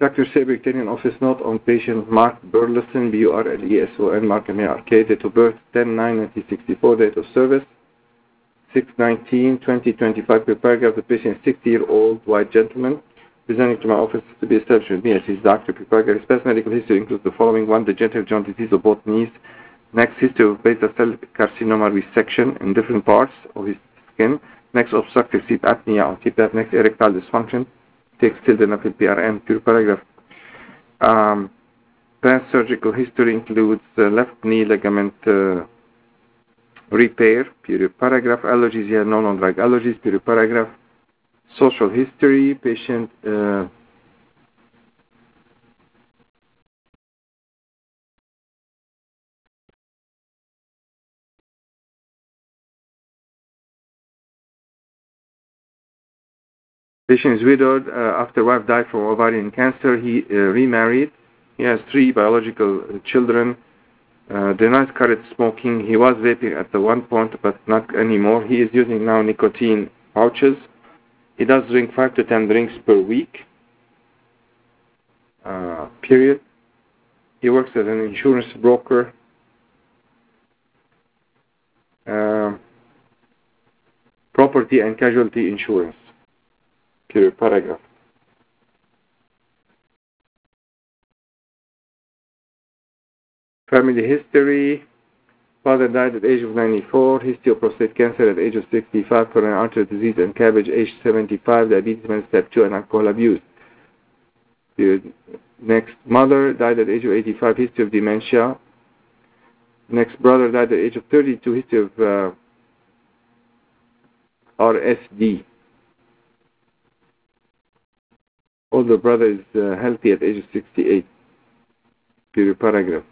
Dr. Saber, Kenyan office note on patient Mark Burleson, B-U-R-L-E-S-O-N, Mark M-A-R-K, date of birth 10/9/1964, date of service 6/19/2025, per paragraph. The patient is 60-year-old white gentleman presenting to my office to be established with me as his doctor. Per paragraph, his past medical history includes the following: 1, degenerative joint disease of both knees. Next, history of basal cell carcinoma resection in different parts of his skin. Next, obstructive sleep apnea on CPAP. Next, erectile dysfunction. Takes sildenafil PRN. Per paragraph. Past surgical history includes left knee ligament repair. Period. Paragraph. Allergies. He had no non-drug allergies. Period. Paragraph. Social history. Patient patient is widowed after wife died from ovarian cancer. He remarried. He has 3 biological children. Denies current smoking. He was vaping at the one point, but not anymore. He is using now nicotine pouches. He does drink 5 to 10 drinks per week. Period. He works as an insurance broker. Property and casualty insurance. Period. Paragraph. Family history. Father died at the age of 94. History of prostate cancer at the age of 65. Coronary artery disease and cabbage, age 75. Diabetes mellitus type 2 and alcohol abuse. Period. Next, mother died at the age of 85. History of dementia. Next, brother died at the age of 32. History of RSD. Older brother is healthy at the age of 68. Period. Paragraph.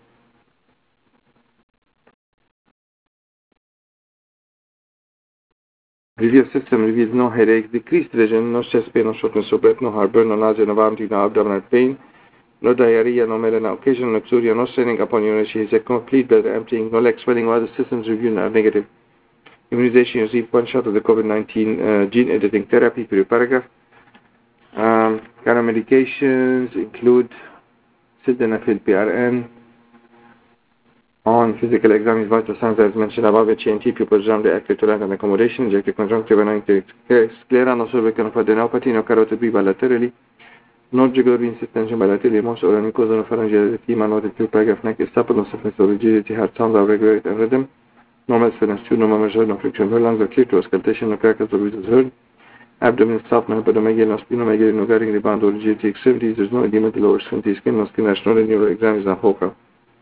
Review system reveals no headaches, decreased vision, no chest pain, no shortness of breath, no heartburn, no nausea, no vomiting, no abdominal pain, no diarrhea, no melena, occasional exuria, no straining upon urination. He is a complete bladder emptying, no leg swelling. While the systems review are negative. Immunization received 1 shot of the COVID-19 gene editing therapy. Period. Paragraph. Kind of medications include sildenafil PRN. On physical exam, his vital signs as mentioned above, HNT, pupils jam, reactive to light and accommodation, injected conjunctiva, sclera, no cervical adenopathy, no carotid B bilaterally, no jugular vein suspension bilaterally, most oral mucosal, no pharyngeal edema, no the paragraph neck is supple, no stiffness or rigidity, heart sounds are regular and rhythm, no malspinance tube, no measure, no friction of her lungs, are clear to auscultation, no crackles or wheezes heard, abdomen soft, no hepatomegaly, no splenomegaly, no guiding rebound or rigidity extremities, there's no edema to lower extremity skin, no skin rash, no neural exam is not focal.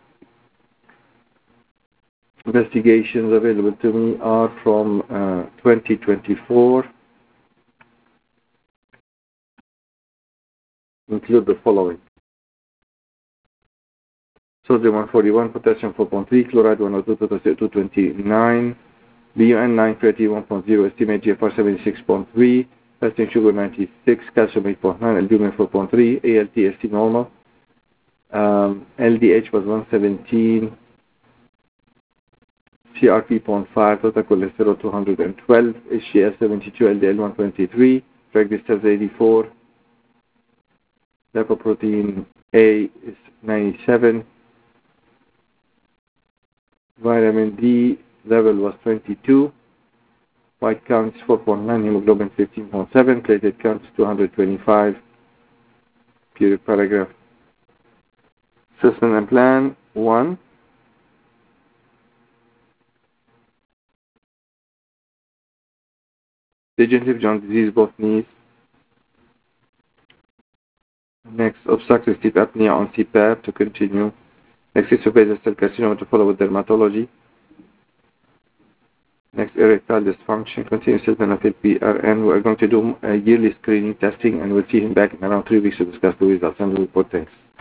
Investigations available to me are from 2024. Include the following: sodium 141, potassium 4.3, chloride 102, potassium 229, BUN 930 1.0, estimate GFR 76.3, fasting sugar 96, calcium 8.9, albumin 4.3, ALT ST normal, LDH was 117, CRP 0.5, total cholesterol 212, HDL 72, LDL 123, triglycerides 84, lipoprotein A is 97, vitamin D level was 22, white count is 4.9, hemoglobin 15.7, platelet count is 225, period. Paragraph. System and plan 1. Degenerative joint disease, both knees. Next, obstructive sleep apnea on CPAP to continue. Next, basal cell carcinoma to follow with dermatology. Next, erectile dysfunction, continuous sildenafil PRN. We are going to do a yearly screening testing and we'll see him back in around 3 weeks to discuss the results and the report. Thanks.